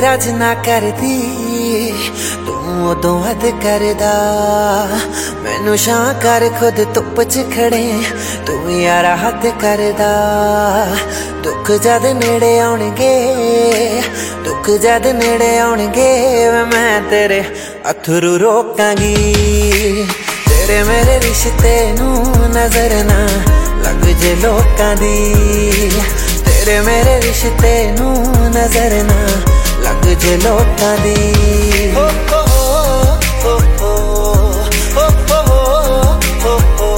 तेरा जिन्ना करदी तू उदों हद करदा। मैनू शां कर खुद धुप च खड़े तू यारा हद करदा। दुख जद नेड़े आउणगे, दुख जद नेड़े आउणगे, मैं तेरे अथरू रोकांगी। तेरे मेरे रिश्ते नू नजर ना लग जे लोकां दी। तेरे मेरे रिश्ते नू नजर ना लग जे लोकां दी। हो हो हो हो हो हो हो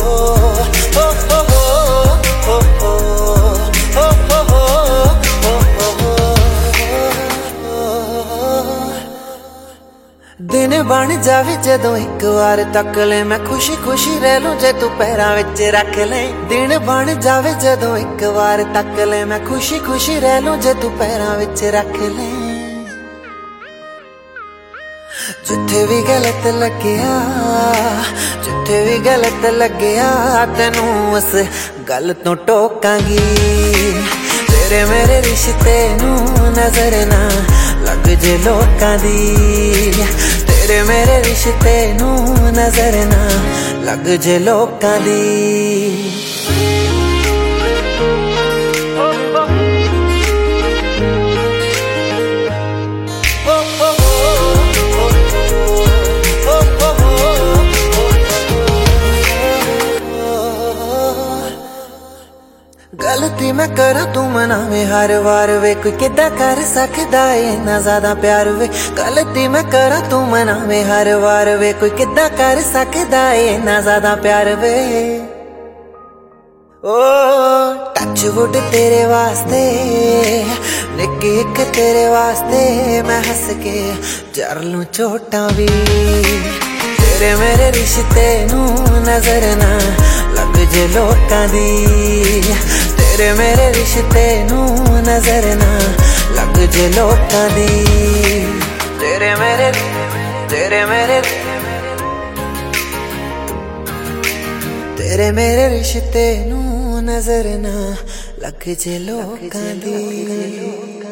दिन बन जावे जदों एक बार तक ले, मैं खुशी खुशी रह लूं जे तू पैरां विच रख ले। दिन बन जावे जदों एक बार तक ले, मैं खुशी खुशी रह लूं जे तू पैरां विच रख ले। जिथे भी गलत लग्या, जिथे भी गलत लग्या, तेनू उस गल तो टोकांगी। तेरे मेरे रिश्ते नू नजर ना लग जे लोकां दी। तेरे मेरे रिश्ते नू नजर ना लग जे लोकां दी। गलती मैं करा तू मनावे हर वार वे, कोई किदा कर सकदा है इन्ना ज्यादा प्यार वे। गलती मैं करा तू मनावे हर वार वे, कोई किदा कर सकदा है इन्ना ज्यादा प्यार वे। ओ टच वुड तेरे वास्ते, निक्की एक तेरे वास्ते, मैं हंस के जर लूं चोटां भी। तेरे मेरे रिश्ते नू नजर ना लग जे लोकां दी। तेरे मेरे रिश्ते नू नजर ना लग जे लोकां दी। तेरे मेरे तेरे मेरे तेरे मेरे रिश्ते नू नजर ना लग जे लोकां दी।